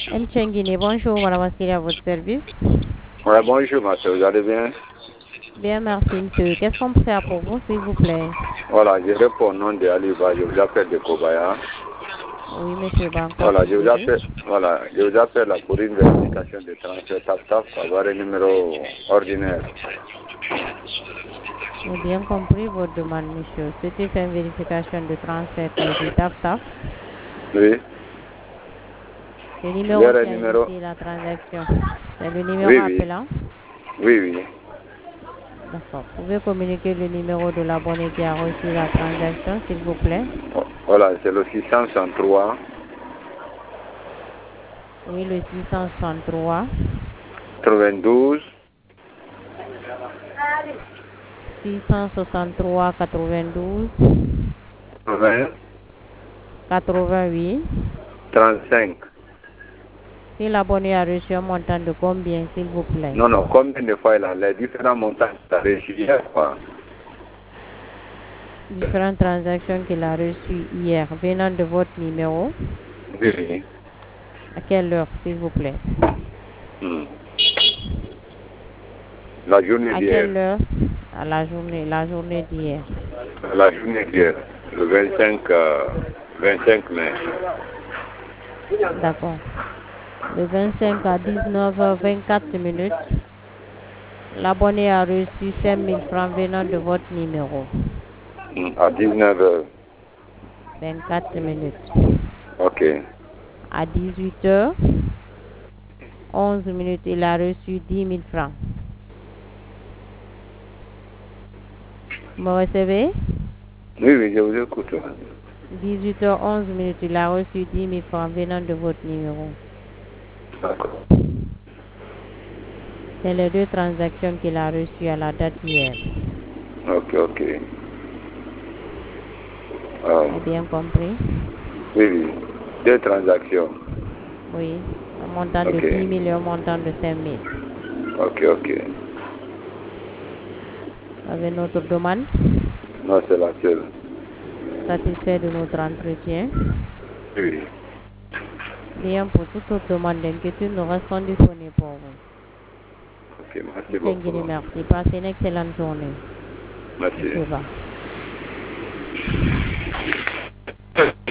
M. Chengine, bonjour, madame Waskili à votre service. Ouais, bonjour, monsieur, vous allez bien? Bien, merci, monsieur. Qu'est-ce qu'on peut faire pour vous, s'il vous plaît? Voilà, je réponds au nom de Aliba, je vous appelle de Kobaya. Oui, monsieur Banco. Voilà, je vous appelle là pour une vérification de transfert TAF, avoir un numéro ordinaire. J'ai bien compris votre demande, monsieur. Souhaitez faire une vérification de transfert crédit TAF. Oui. Le numéro Vers un qui a numéro. initié la transaction, c'est le numéro Oui, oui. appelant. Oui. D'accord. Vous pouvez communiquer le numéro de l'abonné qui a reçu la transaction, s'il vous plaît? Voilà, c'est le 663 Oui, le 663 92 663 92 20 88. 35. Si l'abonné a reçu un montant de combien, s'il vous plaît? Non, combien de fois il a les différents montants qu'il a reçus hier, quoi. Différentes transactions qu'il a reçues hier venant de votre numéro. Oui. À quelle heure, s'il vous plaît? La journée À d'hier. quelle heure? À la journée d'hier. La journée d'hier, le 25 mai. D'accord. Le 25 à 19h24, l'abonné a reçu 5000 francs venant de votre numéro. À 19h. 24 minutes. Ok. À 18h11, il a reçu 10 000 francs. Vous me recevez? Oui, je vous écoute. 18h11, il a reçu 10 000 francs venant de votre numéro. D'accord. C'est les deux transactions qu'il a reçues à la date d'hier. Ok. J'ai bien compris? Oui. Deux transactions. Oui. Un montant de Ok. 10 000 et un montant de 5 000. Ok. Vous avez notre demande? Non, c'est la seule. Satisfait de notre entretien? Oui. Bien, pour toute autre demande d'inquiétude, nous restons disponibles pour vous. Ok, merci Monsieur beaucoup. Nguyen, merci. Passez une excellente journée. Merci. Monsieur Ba.